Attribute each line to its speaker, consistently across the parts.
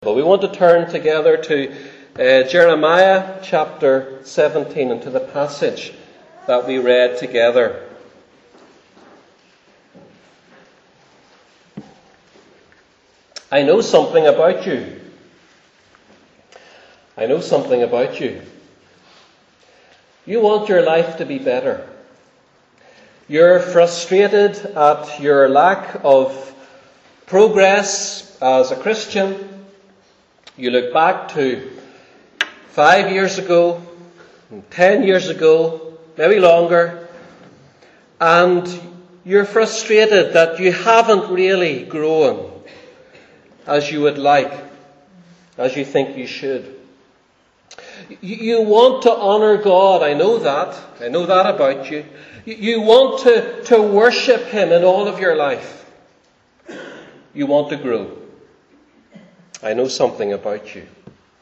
Speaker 1: But we want to turn together to Jeremiah chapter 17 and to the passage that we read together. I know something about you. I know something about you. You want your life to be better. You're frustrated at your lack of progress as a Christian. You look back to 5 years ago, 10 years ago, maybe longer, and you're frustrated that you haven't really grown as you would like, as you think you should. You want to honour God. I know that about you. You want to worship Him in all of your life. You want to grow. I know something about you.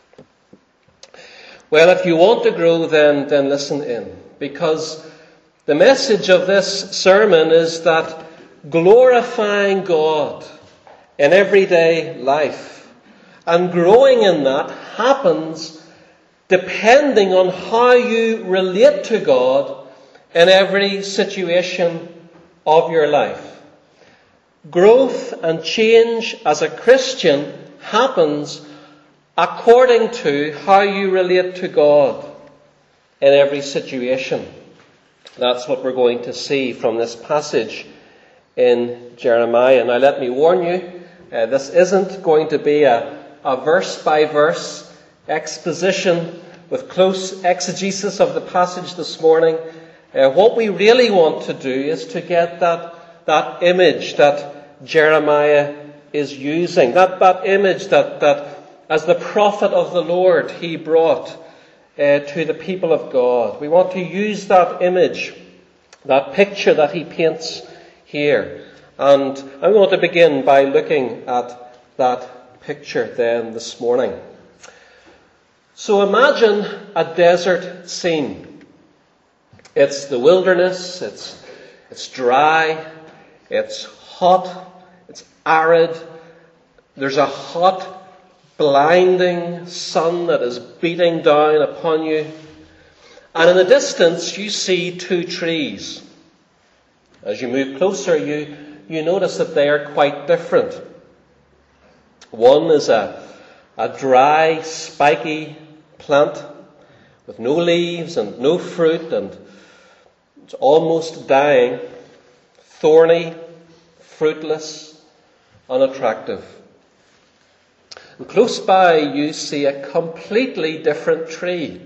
Speaker 1: Well, if you want to grow, then listen in. Because the message of this sermon is that glorifying God in everyday life and growing in that happens depending on how you relate to God in every situation of your life. Growth and change as a Christian happens according to how you relate to God in every situation. That's what we're going to see from this passage in Jeremiah. Now let me warn you, this isn't going to be a verse-by-verse exposition with close exegesis of the passage this morning. What we really want to do is to get that image that Jeremiah is using, that image that as the prophet of the Lord he brought to the people of God. We want to use that image, that picture that he paints here. And I want to begin by looking at that picture then this morning. So imagine a desert scene. It's the wilderness, it's dry, it's hot, it's arid. There's a hot, blinding sun that is beating down upon you. And in the distance you see two trees. As you move closer, you notice that they are quite different. One is a dry, spiky plant with no leaves and no fruit, and it's almost dying, thorny, fruitless, unattractive. And close by you see a completely different tree,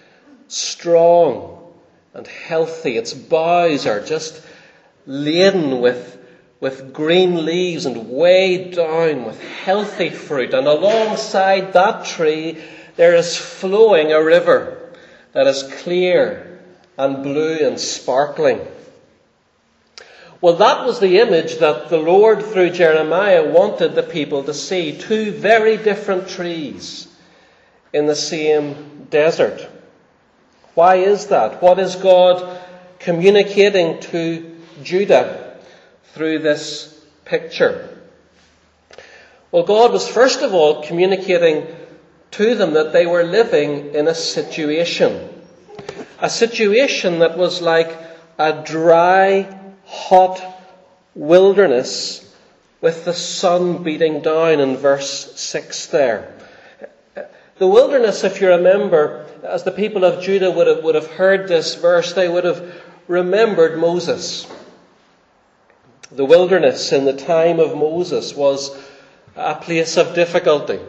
Speaker 1: strong and healthy. Its boughs are just laden with green leaves and weighed down with healthy fruit. And alongside that tree there is flowing a river that is clear and blue and sparkling. Well, that was the image that the Lord, through Jeremiah, wanted the people to see. Two very different trees in the same desert. Why is that? What is God communicating to Judah through this picture? Well, God was first of all communicating to them that they were living in a situation that was like a dry, hot wilderness with the sun beating down in verse 6 there. The wilderness, if you remember, as the people of Judah would have heard this verse, they would have remembered Moses. The wilderness in the time of Moses was a place of difficulty.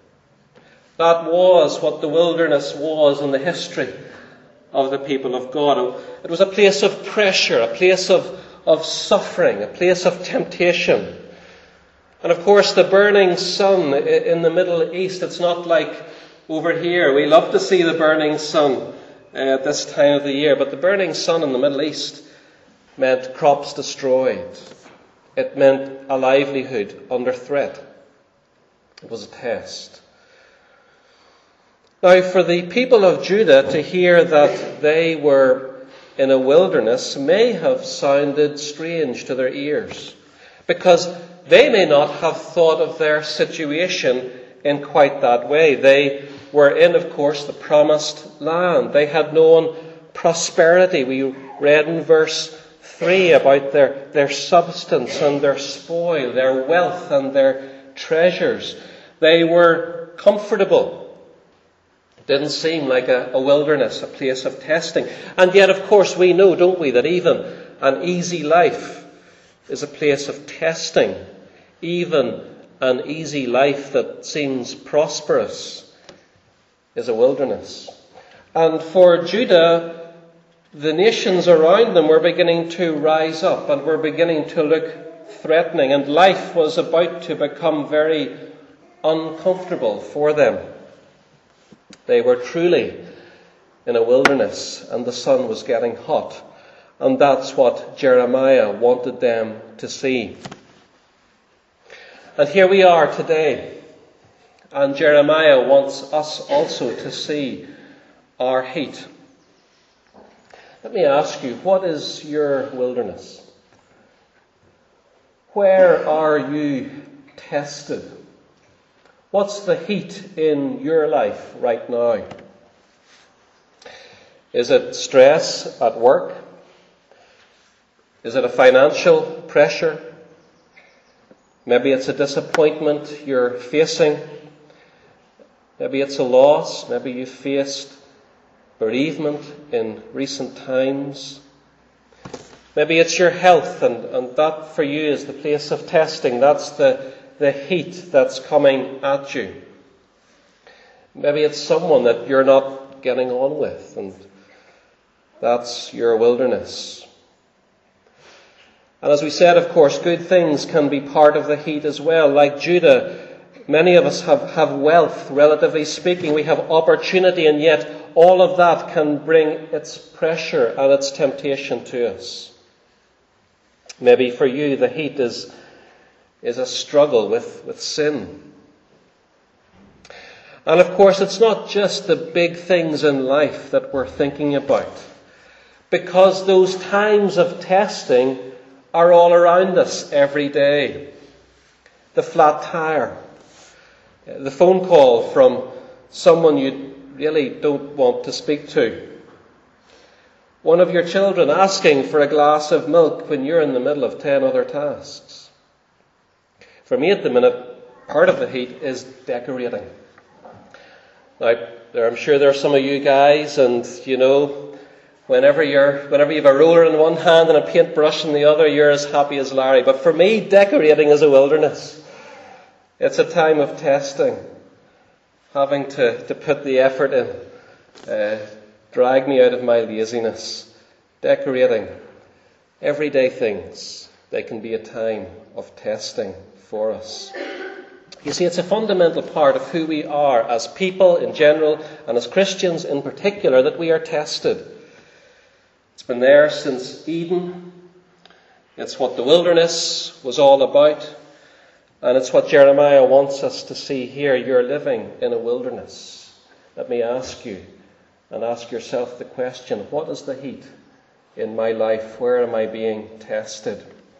Speaker 1: That was what the wilderness was in the history of the people of God. It was a place of pressure, a place of suffering, a place of temptation. And of course the burning sun in the Middle East, it's not like over here. We love to see the burning sun at this time of the year, but the burning sun in the Middle East meant crops destroyed. It meant a livelihood under threat. It was a test. Now, for the people of Judah to hear that they were in a wilderness may have sounded strange to their ears, because they may not have thought of their situation in quite that way. They were in, of course, the promised land. They had known prosperity. We read in verse 3 about their substance and their spoil, their wealth and their treasures. They were comfortable. It didn't seem like a wilderness, a place of testing. And yet, of course, we know, don't we, that even an easy life is a place of testing. Even an easy life that seems prosperous is a wilderness. And for Judah, the nations around them were beginning to rise up and were beginning to look threatening, and life was about to become very uncomfortable for them. They were truly in a wilderness, and the sun was getting hot. And that's what Jeremiah wanted them to see. And here we are today. And Jeremiah wants us also to see our heat. Let me ask you, what is your wilderness? Where are you tested? What's the heat in your life right now? Is it stress at work? Is it a financial pressure? Maybe it's a disappointment you're facing. Maybe it's a loss. Maybe you faced bereavement in recent times. Maybe it's your health, and that for you is the place of testing. That's the heat that's coming at you. Maybe it's someone that you're not getting on with, and that's your wilderness. And as we said, of course, good things can be part of the heat as well. Like Judah, many of us have wealth, relatively speaking. We have opportunity, and yet all of that can bring its pressure and its temptation to us. Maybe for you the heat is a struggle with sin. And of course, it's not just the big things in life that we're thinking about, because those times of testing are all around us every day. The flat tire, the phone call from someone you really don't want to speak to, one of your children asking for a glass of milk when you're in the middle of 10 other tasks. For me at the minute, part of the heat is decorating. Now, I'm sure there are some of you guys, and you know, whenever you have a roller in one hand and a paintbrush in the other, you're as happy as Larry. But for me, decorating is a wilderness. It's a time of testing, having to put the effort in, drag me out of my laziness. Decorating, everyday things, they can be a time of testing for us. You see, it's a fundamental part of who we are as people in general, and as Christians in particular, that we are tested. It's been there since Eden. It's what the wilderness was all about. And it's what Jeremiah wants us to see here. You're living in a wilderness. Let me ask you, and ask yourself the question, what is the heat in my life? Where am I being tested?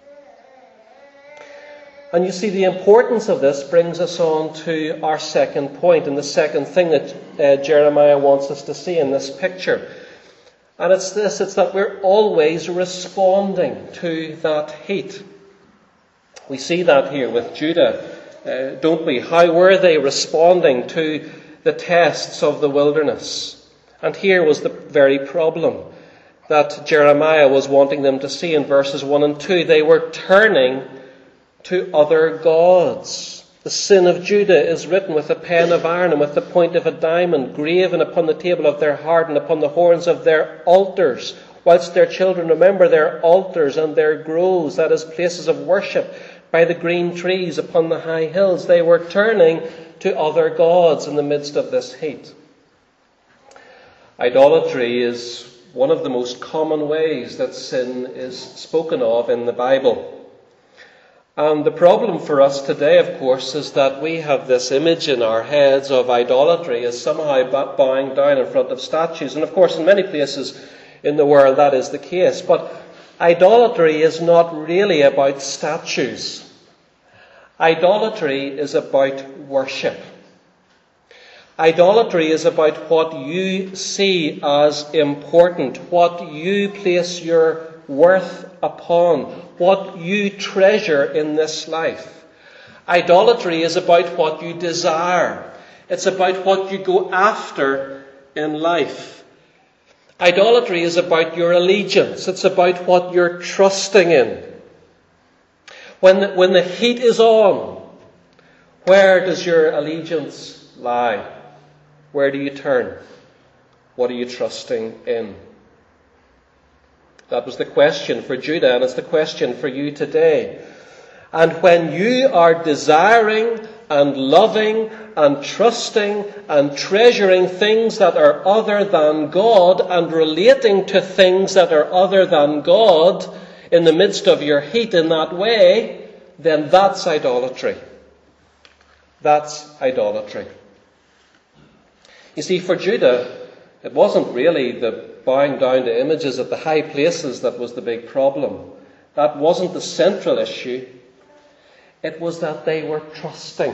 Speaker 1: And you see, the importance of this brings us on to our second point, and the second thing that Jeremiah wants us to see in this picture. And it's this, it's that we're always responding to that heat. We see that here with Judah, don't we? How were they responding to the tests of the wilderness? And here was the very problem that Jeremiah was wanting them to see in verses 1 and 2. They were turning to other gods. The sin of Judah is written with a pen of iron and with the point of a diamond, graven upon the table of their heart and upon the horns of their altars, whilst their children remember their altars and their groves, that is, places of worship, by the green trees upon the high hills. They were turning to other gods in the midst of this heat. Idolatry is one of the most common ways that sin is spoken of in the Bible. And the problem for us today, of course, is that we have this image in our heads of idolatry as somehow bowing down in front of statues. And of course, in many places in the world that is the case. But idolatry is not really about statues. Idolatry is about worship. Idolatry is about what you see as important, what you place your worth upon, what you treasure in this life. Idolatry is about what you desire. It's about what you go after in life. Idolatry is about your allegiance. It's about what you're trusting in. When the heat is on, where does your allegiance lie? Where do you turn? What are you trusting in? That was the question for Judah, and it's the question for you today. And when you are desiring and loving and trusting and treasuring things that are other than God and relating to things that are other than God in the midst of your heat in that way, then that's idolatry. That's idolatry. You see, for Judah, it wasn't really the bowing down to images at the high places that was the big problem. That wasn't the central issue. It was that they were trusting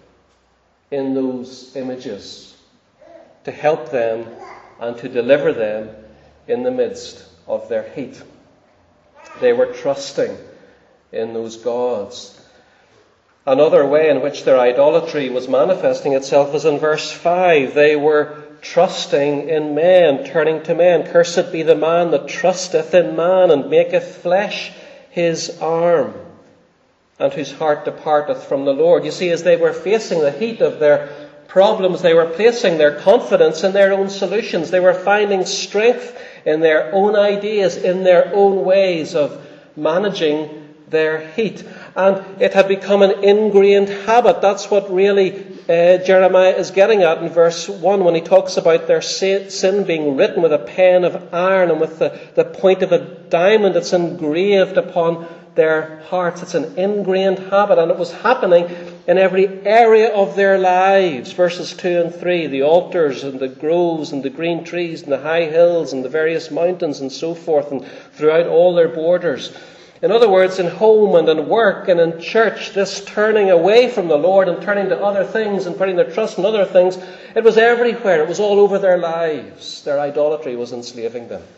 Speaker 1: in those images to help them and to deliver them in the midst of their heat. They were trusting in those gods. Another way in which their idolatry was manifesting itself was in verse 5. They were trusting in men, turning to men. Cursed be the man that trusteth in man, and maketh flesh his arm, and whose heart departeth from the Lord. You see, as they were facing the heat of their problems, they were placing their confidence in their own solutions. They were finding strength in their own ideas, in their own ways of managing their heat. And it had become an ingrained habit. That's what really Jeremiah is getting at in verse 1 when he talks about their sin being written with a pen of iron and with the point of a diamond that's engraved upon their hearts. It's an ingrained habit, and it was happening in every area of their lives. Verses 2 and 3, the altars and the groves and the green trees and the high hills and the various mountains and so forth, and throughout all their borders. In other words, in home and in work and in church, this turning away from the Lord and turning to other things and putting their trust in other things, it was everywhere. It was all over their lives. Their idolatry was enslaving them.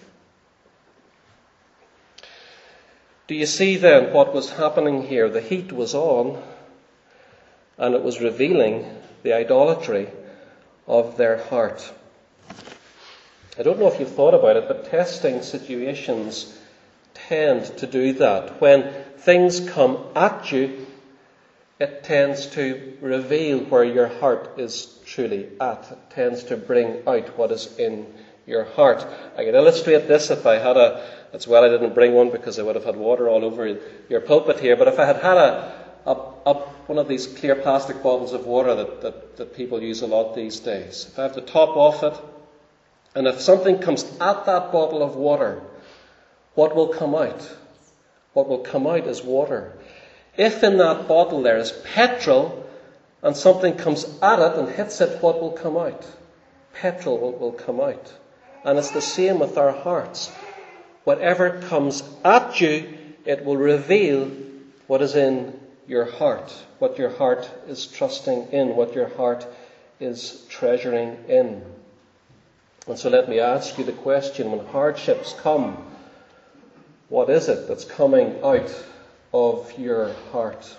Speaker 1: Do you see then what was happening here? The heat was on, and it was revealing the idolatry of their heart. I don't know if you've thought about it, but testing situations tend to do that. When things come at you, it tends to reveal where your heart is truly at. It tends to bring out what is in your heart. I could illustrate this if I had it's well I didn't bring one because I would have had water all over your pulpit here, but if I had one of these clear plastic bottles of water that people use a lot these days, if I have the top off it, and if something comes at that bottle of water, what will come out? What will come out is water. If in that bottle there is petrol and something comes at it and hits it, what will come out? Petrol will come out. And it's the same with our hearts. Whatever comes at you, it will reveal what is in your heart, what your heart is trusting in, what your heart is treasuring in. And so let me ask you the question, when hardships come, what is it that's coming out of your heart?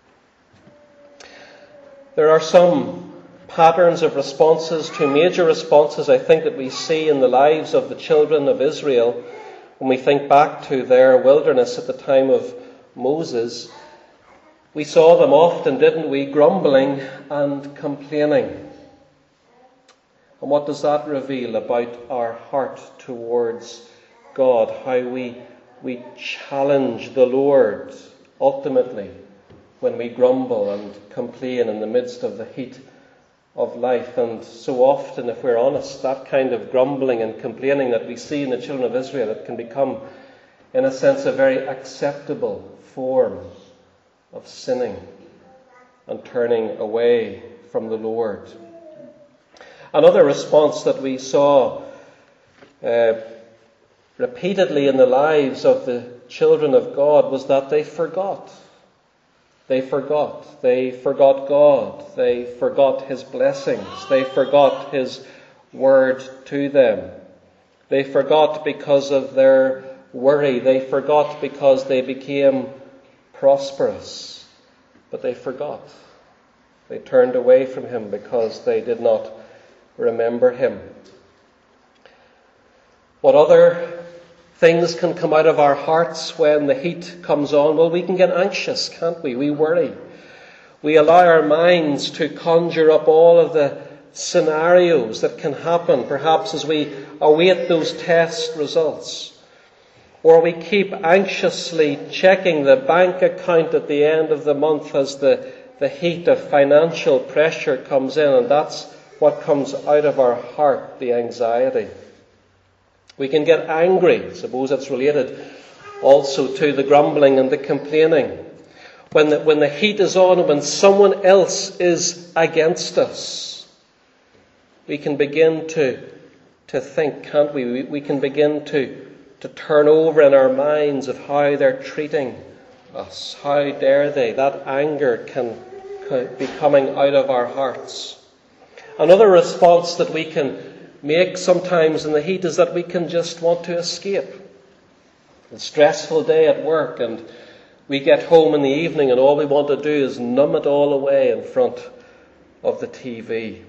Speaker 1: There are some patterns of responses to major responses, I think, that we see in the lives of the children of Israel when we think back to their wilderness at the time of Moses. We saw them often, didn't we, grumbling and complaining. And what does that reveal about our heart towards God? How we challenge the Lord ultimately when we grumble and complain in the midst of the heat of life. And so often, if we're honest, that kind of grumbling and complaining that we see in the children of Israel, it can become, in a sense, a very acceptable form of sinning and turning away from the Lord. Another response that we saw repeatedly in the lives of the children of God was that they forgot. They forgot. They forgot God. They forgot his blessings. They forgot his word to them. They forgot because of their worry. They forgot because they became prosperous. But they forgot. They turned away from him because they did not remember him. What other things can come out of our hearts when the heat comes on? Well, we can get anxious, can't we? We worry. We allow our minds to conjure up all of the scenarios that can happen, perhaps as we await those test results. Or we keep anxiously checking the bank account at the end of the month as the heat of financial pressure comes in, and that's what comes out of our heart, the anxiety. We can get angry. I suppose it's related also to the grumbling and the complaining. When the heat is on and when someone else is against us, we can begin to think, can't we? We can begin to turn over in our minds of how they're treating us. How dare they? That anger can be coming out of our hearts. Another response that we can make sometimes in the heat is that we can just want to escape. A stressful day at work, and we get home in the evening and all we want to do is numb it all away in front of the TV.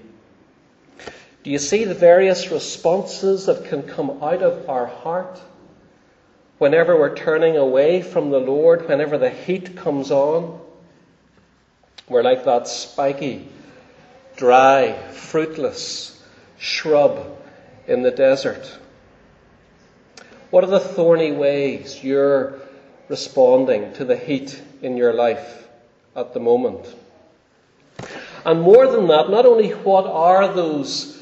Speaker 1: Do you see the various responses that can come out of our heart whenever we're turning away from the Lord, whenever the heat comes on? We're like that spiky, dry, fruitless shrub in the desert. What are the thorny ways you're responding to the heat in your life at the moment? And more than that, not only what are those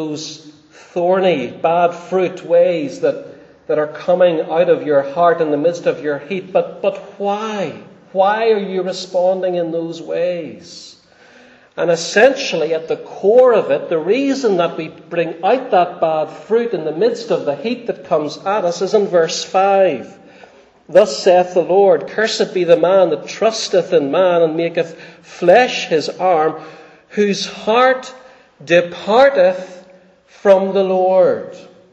Speaker 1: thorny, bad fruit ways that are coming out of your heart in the midst of your heat, but why? Why are you responding in those ways? And essentially, at the core of it, the reason that we bring out that bad fruit in the midst of the heat that comes at us is in verse 5. Thus saith the Lord, Cursed be the man that trusteth in man and maketh flesh his arm, whose heart departeth from the Lord.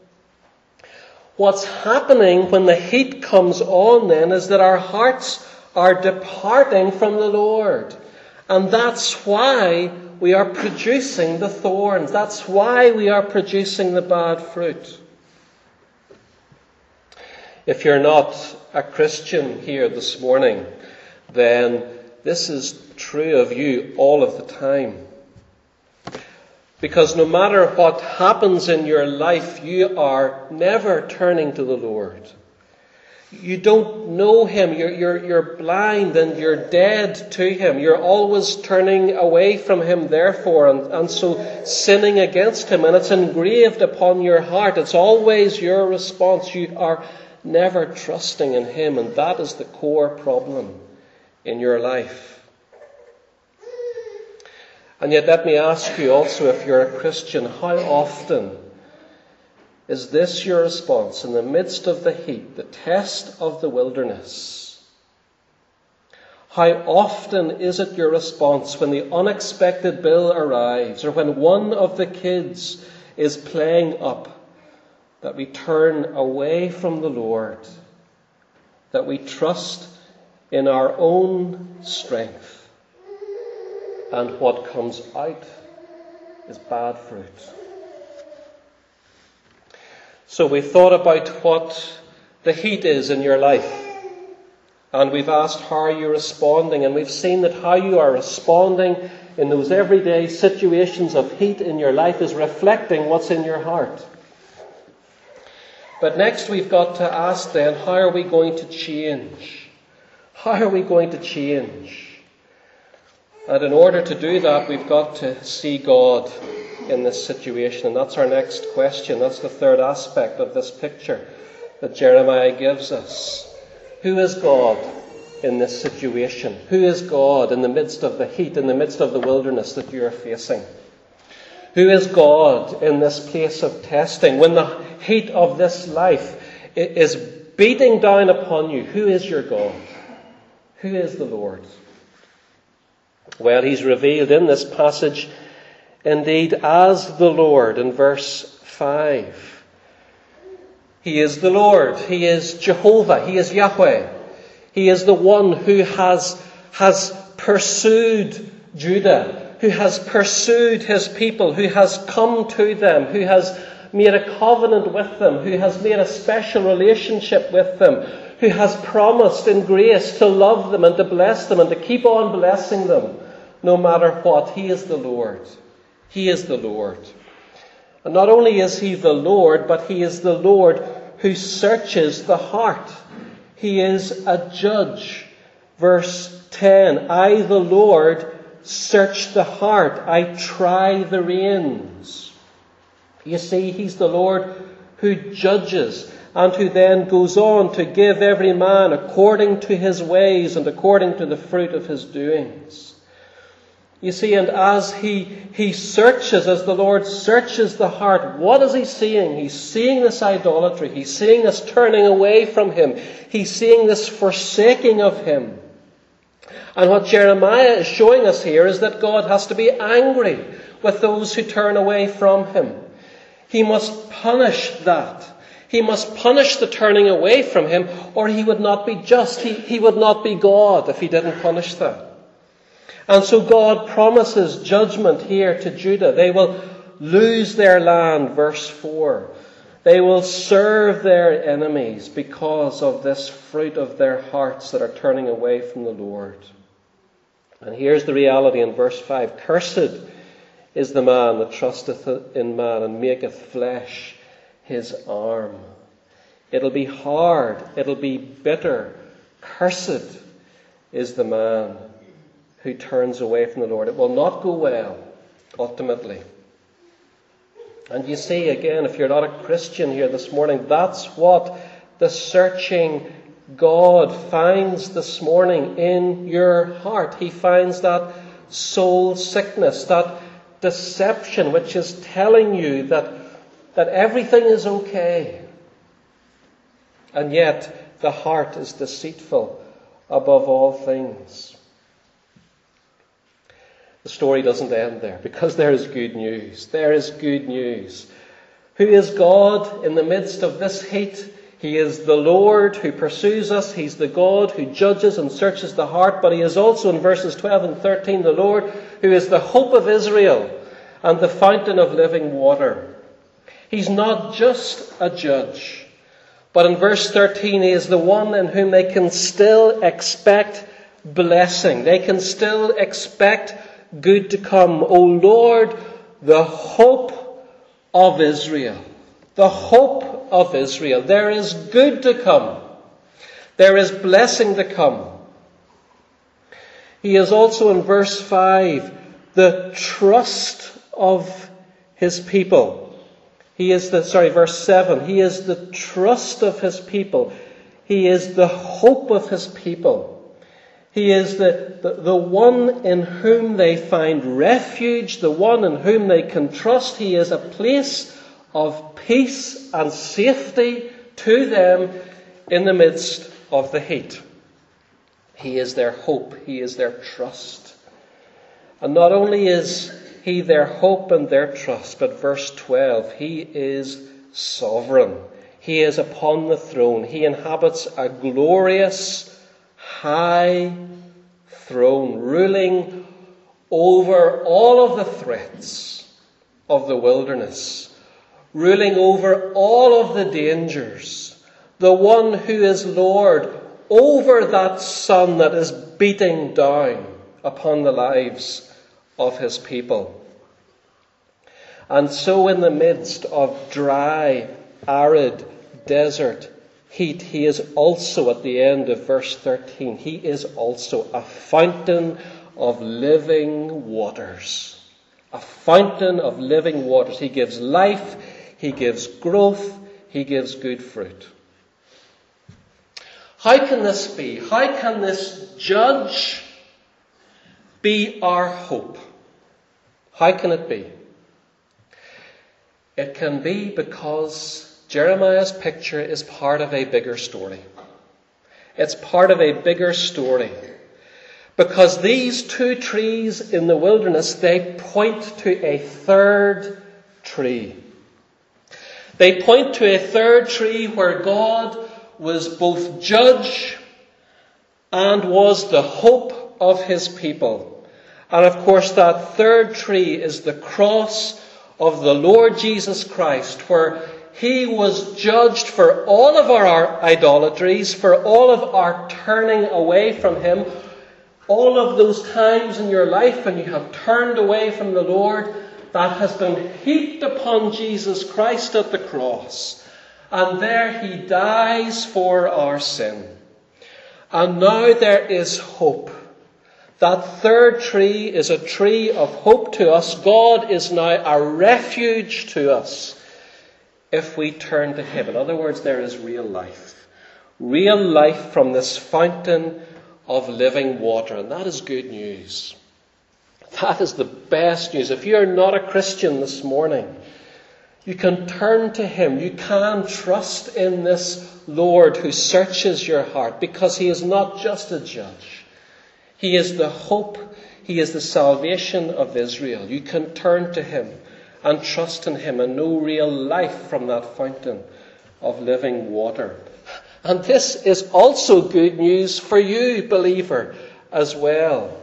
Speaker 1: What's happening when the heat comes on then is that our hearts are departing from the Lord. And that's why we are producing the thorns. That's why we are producing the bad fruit. If you're not a Christian here this morning, then this is true of you all of the time. Because no matter what happens in your life, you are never turning to the Lord. You don't know him. You're blind and you're dead to him. You're always turning away from him, therefore, and so sinning against him. And it's engraved upon your heart. It's always your response. You are never trusting in him. And that is the core problem in your life. And yet let me ask you also, if you're a Christian, how often is this your response in the midst of the heat, the test of the wilderness? How often is it your response when the unexpected bill arrives, or when one of the kids is playing up, that we turn away from the Lord, that we trust in our own strength, and what comes out is bad fruit? So we thought about what the heat is in your life. And we've asked, how are you responding? And we've seen that how you are responding in those everyday situations of heat in your life is reflecting what's in your heart. But next we've got to ask then, how are we going to change? How are we going to change? And in order to do that, we've got to see God in this situation. And that's our next question. That's the third aspect of this picture that Jeremiah gives us. Who is God in this situation? Who is God in the midst of the heat, in the midst of the wilderness that you are facing? Who is God in this place of testing? When the heat of this life is beating down upon you, who is your God? Who is the Lord? Well, he's revealed in this passage indeed as the Lord in verse 5. He is the Lord. He is Jehovah. He is Yahweh. He is the one who has pursued Judah, who has pursued his people, who has come to them, who has made a covenant with them, who has made a special relationship with them, who has promised in grace to love them and to bless them and to keep on blessing them no matter what. He is the Lord. He is the Lord. And not only is he the Lord, but he is the Lord who searches the heart. He is a judge. Verse 10, I, the Lord, search the heart. I try the reins. You see, he's the Lord who judges and who then goes on to give every man according to his ways and according to the fruit of his doings. You see, and as he searches, as the Lord searches the heart, what is he seeing? He's seeing this idolatry. He's seeing this turning away from him. He's seeing this forsaking of him. And what Jeremiah is showing us here is that God has to be angry with those who turn away from him. He must punish that. He must punish the turning away from him, or he would not be just. He would not be God if he didn't punish that. And so God promises judgment here to Judah. They will lose their land, verse 4. They will serve their enemies because of this fruit of their hearts that are turning away from the Lord. And here's the reality in verse 5. Cursed is the man that trusteth in man and maketh flesh his arm. It'll be hard. It'll be bitter. Cursed is the man who turns away from the Lord. It will not go well, ultimately. And you see, again, if you're not a Christian here this morning, that's what the searching God finds this morning in your heart. He finds that soul sickness, that deception which is telling you that everything is okay. And yet the heart is deceitful above all things. The story doesn't end there, because there is good news. There is good news. Who is God in the midst of this heat? He is the Lord who pursues us. He's the God who judges and searches the heart. But he is also, in verses 12 and 13, the Lord who is the hope of Israel and the fountain of living water. He's not just a judge, but in verse 13, he is the one in whom they can still expect blessing. They can still expect good to come. O Lord, the hope of Israel. The hope of Israel. There is good to come. There is blessing to come. He is also in verse 5 the trust of his people. Verse 7. He is the trust of his people. He is the hope of his people. He is the one in whom they find refuge, the one in whom they can trust. He is a place of peace and safety to them in the midst of the heat. He is their hope. He is their trust. And not only is he their hope and their trust, but verse 12, he is sovereign. He is upon the throne. He inhabits a glorious high throne, ruling over all of the threats of the wilderness, ruling over all of the dangers, the one who is Lord over that sun that is beating down upon the lives of his people. And so in the midst of dry, arid, desert heat, he is also, at the end of verse 13, he is also a fountain of living waters. A fountain of living waters. He gives life, he gives growth, he gives good fruit. How can this be? How can this judge be our hope? How can it be? It can be because Jeremiah's picture is part of a bigger story. It's part of a bigger story. Because these two trees in the wilderness, they point to a third tree. They point to a third tree where God was both judge and was the hope of his people. And of course, that third tree is the cross of the Lord Jesus Christ, where he was judged for all of our idolatries, for all of our turning away from him. All of those times in your life when you have turned away from the Lord, that has been heaped upon Jesus Christ at the cross. And there he dies for our sin. And now there is hope. That third tree is a tree of hope to us. God is now a refuge to us if we turn to him. In other words, there is real life. Real life from this fountain of living water. And that is good news. That is the best news. If you are not a Christian this morning, you can turn to him. You can trust in this Lord who searches your heart, because he is not just a judge. He is the hope. He is the salvation of Israel. You can turn to him and trust in him and know real life from that fountain of living water. And this is also good news for you, believer, as well.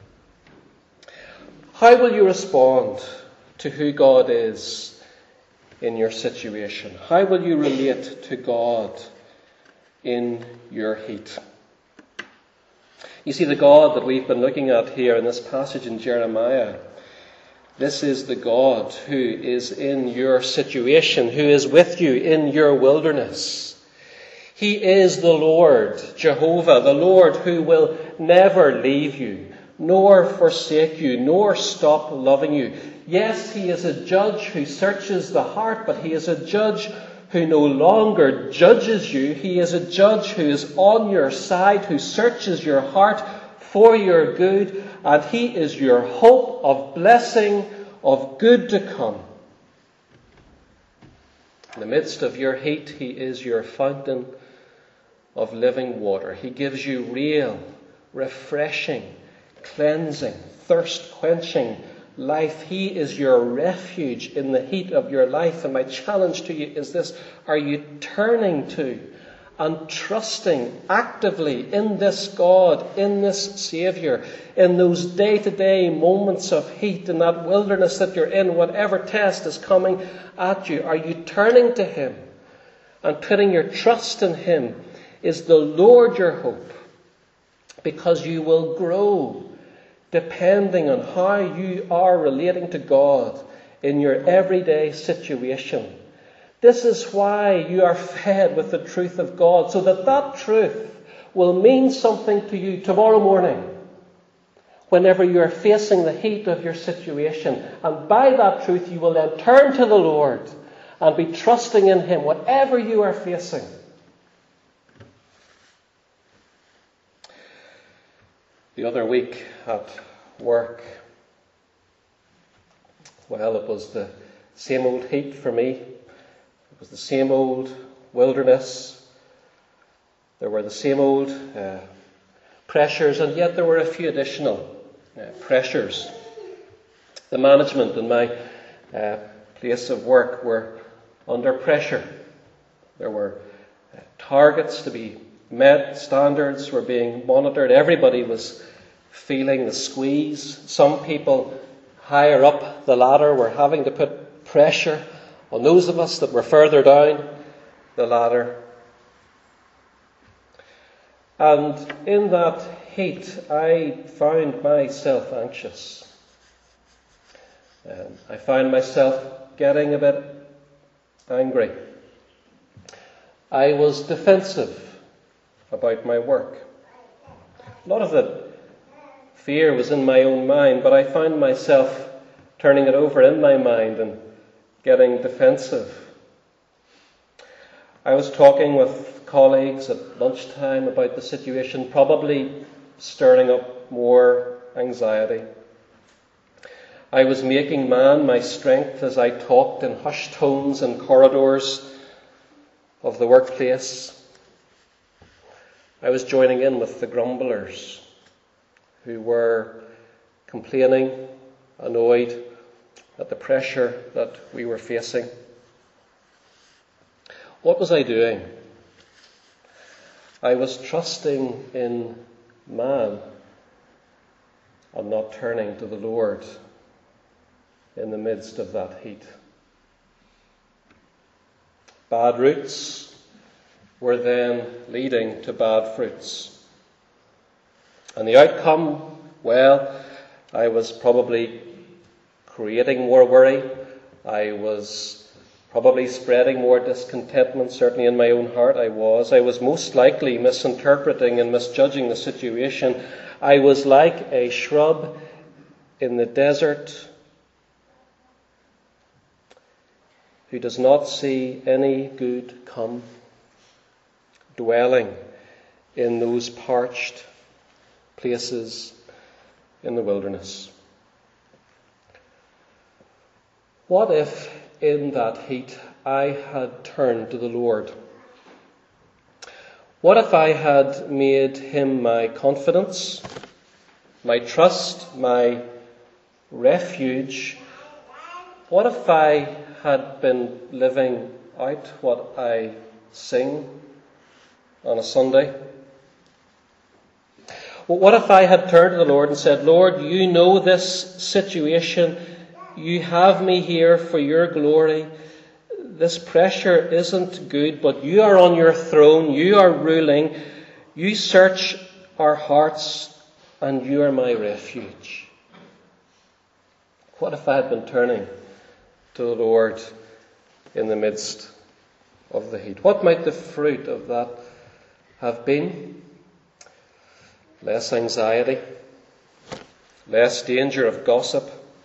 Speaker 1: How will you respond to who God is in your situation? How will you relate to God in your heat? You see, the God that we've been looking at here in this passage in Jeremiah, this is the God who is in your situation, who is with you in your wilderness. He is the Lord, Jehovah, the Lord who will never leave you, nor forsake you, nor stop loving you. Yes, he is a judge who searches the heart, but he is a judge who no longer judges you. He is a judge who is on your side, who searches your heart for your good, and he is your hope of blessing, of good to come. In the midst of your heat, he is your fountain of living water. He gives you real, refreshing, cleansing, thirst-quenching life. He is your refuge in the heat of your life. And my challenge to you is this: are you turning to and trusting actively in this God, in this Saviour, in those day-to-day moments of heat, in that wilderness that you're in, whatever test is coming at you? Are you turning to him and putting your trust in him? Is the Lord your hope? Because you will grow depending on how you are relating to God in your everyday situation. This is why you are fed with the truth of God, so that that truth will mean something to you tomorrow morning whenever you are facing the heat of your situation. And by that truth you will then turn to the Lord and be trusting in him whatever you are facing. The other week at work, well, it was the same old heat for me. It was the same old wilderness. There were the same old pressures, and yet there were a few additional pressures. The management in my place of work were under pressure. There were targets to be met, standards were being monitored. Everybody was feeling the squeeze. Some people higher up the ladder were having to put pressure on those of us that were further down the ladder. And in that heat, I found myself anxious. I found myself getting a bit angry. I was defensive about my work. A lot of the fear was in my own mind, but I found myself turning it over in my mind and getting defensive. I was talking with colleagues at lunchtime about the situation, probably stirring up more anxiety. I was making man my strength as I talked in hushed tones in corridors of the workplace. I was joining in with the grumblers. who were complaining, annoyed at the pressure that we were facing. What was I doing? I was trusting in man and not turning to the Lord in the midst of that heat. Bad roots were then leading to bad fruits. And the outcome, well, I was probably creating more worry. I was probably spreading more discontentment, certainly in my own heart I was most likely misinterpreting and misjudging the situation. I was like a shrub in the desert who does not see any good come, dwelling in those parched places in the wilderness. What if in that heat I had turned to the Lord? What if I had made him my confidence, my trust, my refuge? What if I had been living out what I sing on a Sunday? What if I had turned to the Lord and said, Lord, you know this situation. You have me here for your glory. This pressure isn't good, but you are on your throne. You are ruling. You search our hearts, and you are my refuge. What if I had been turning to the Lord in the midst of the heat? What might the fruit of that have been? Less anxiety, less danger of gossip,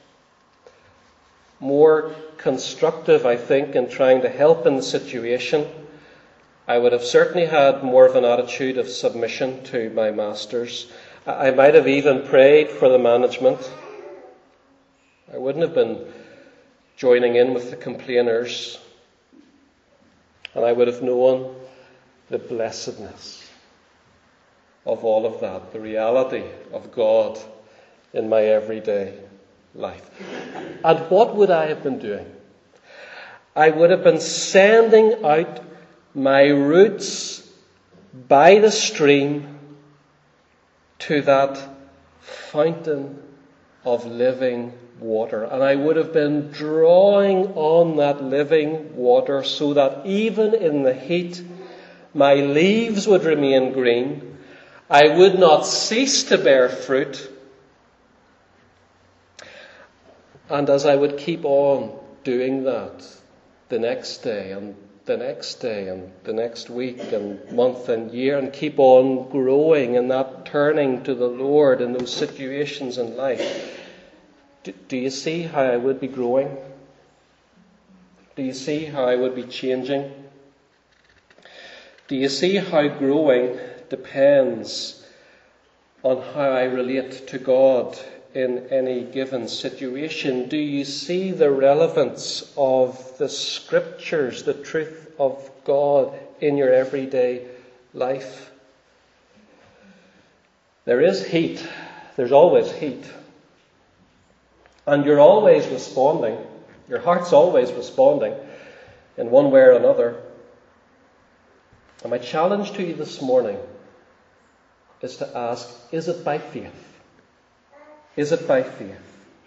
Speaker 1: more constructive, I think, in trying to help in the situation. I would have certainly had more of an attitude of submission to my masters. I might have even prayed for the management. I wouldn't have been joining in with the complainers. And I would have known the blessedness of all of that, the reality of God in my everyday life. And what would I have been doing? I would have been sending out my roots by the stream to that fountain of living water. And I would have been drawing on that living water so that even in the heat, my leaves would remain green. I would not cease to bear fruit. And as I would keep on doing that the next day and the next day and the next week and month and year, and keep on growing in that turning to the Lord in those situations in life, do you see how I would be growing? Do you see how I would be changing? Do you see how growing depends on how I relate to God in any given situation? Do you see the relevance of the Scriptures, the truth of God in your everyday life? There is heat. There's always heat. And you're always responding. Your heart's always responding in one way or another. And my challenge to you this morning is to ask, is it by faith? Is it by faith?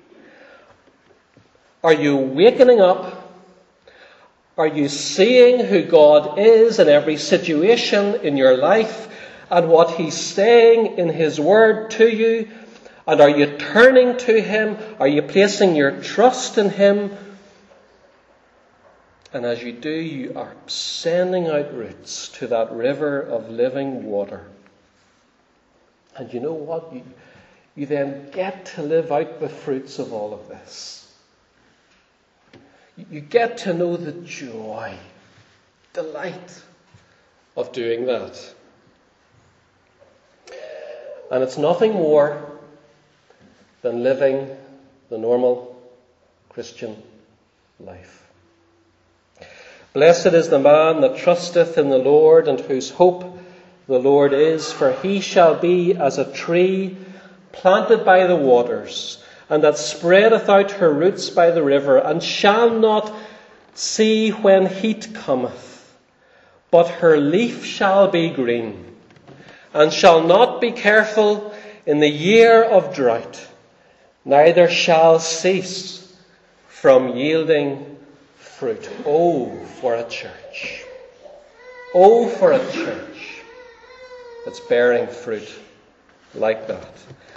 Speaker 1: Are you wakening up? Are you seeing who God is in every situation in your life and what He's saying in His Word to you? And are you turning to Him? Are you placing your trust in Him? And as you do, you are sending out roots to that river of living water. And you know what? You then get to live out the fruits of all of this. You get to know the joy, delight of doing that. And it's nothing more than living the normal Christian life. Blessed is the man that trusteth in the Lord, and whose hope the Lord is, for he shall be as a tree planted by the waters, and that spreadeth out her roots by the river, and shall not see when heat cometh, but her leaf shall be green, and shall not be careful in the year of drought, neither shall cease from yielding fruit. Oh, for a church. Oh, for a church that's bearing fruit like that.